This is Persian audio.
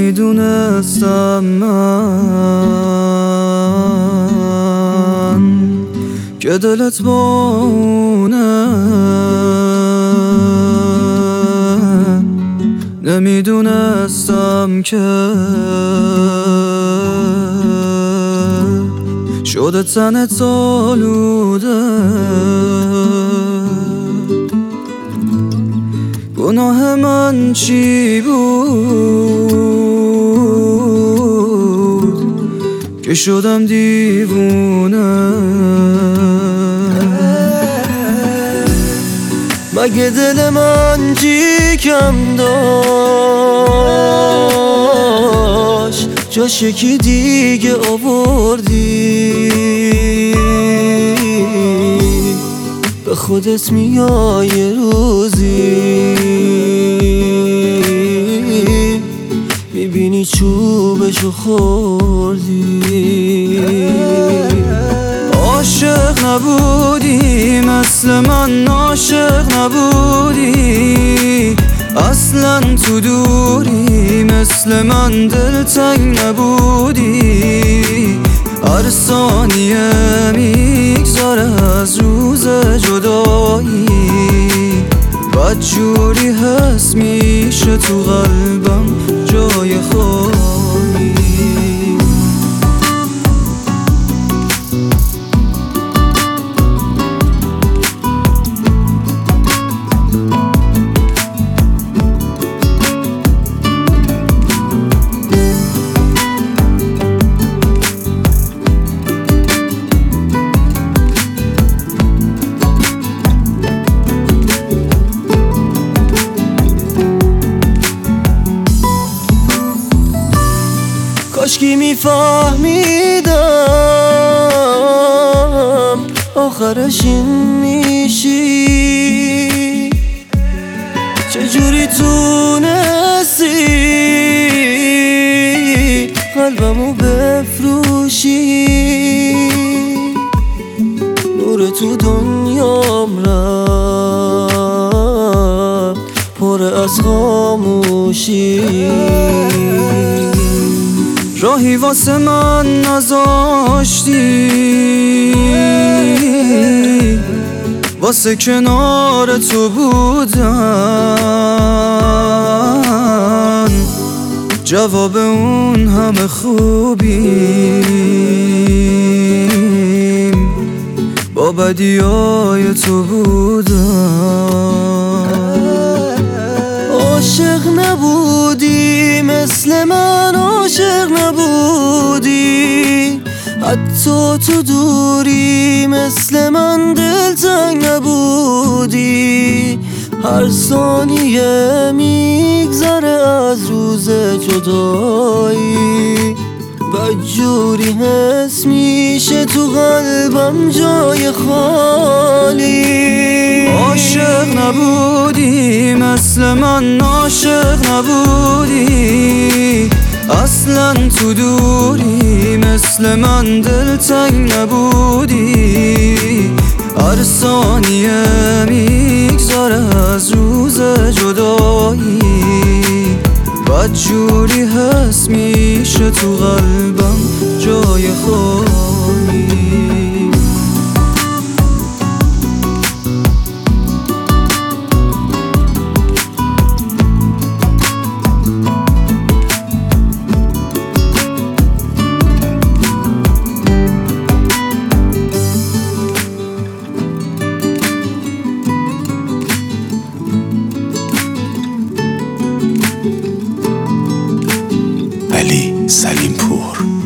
نمیدونستم من که دلت با اونه، نمیدونستم که شده تنت آلوده. گناه من چی بود که شدم دیوونه؟ مگه دل من چی کم داشت جاش یکی دیگه آوردی؟ به خودت میای یه روزی میبینی چوبشو خوردی. عاشق نبودی مثل من، عاشق نبودی اصلا، تو دوری مثل من دلتنگ نبودی. هر ثانیه میگذره از روز جدایی، بدجوری حس میشه تو قلبم جای خالی. کاشکی میفهمیدم آخرش این میشی، چجوری تونستی قلبمو بفروشی؟ نور تو دنیام رفت پر از خاموشی. راهی واسه من نذاشتی واسه کنار تو بودن، جواب اون همه خوبیم با بدیای تو بودن. عاشق نبودی مثل من، عاشق نبودی حتی تو دوری مثل من دلتنگ نبودی. هر ثانیه میگذره از روز جدایی، بدجوری حس میشه تو قلبم جای خالی. عاشق نبودی مثل من، عاشق نبودی اصلا، تو دوری مثل من دلتنگ نبودی. هر ثانیه میگذره از روز جدایی، بدجوری حس میشه تو قلبم جای خالی. علی سلیمپور.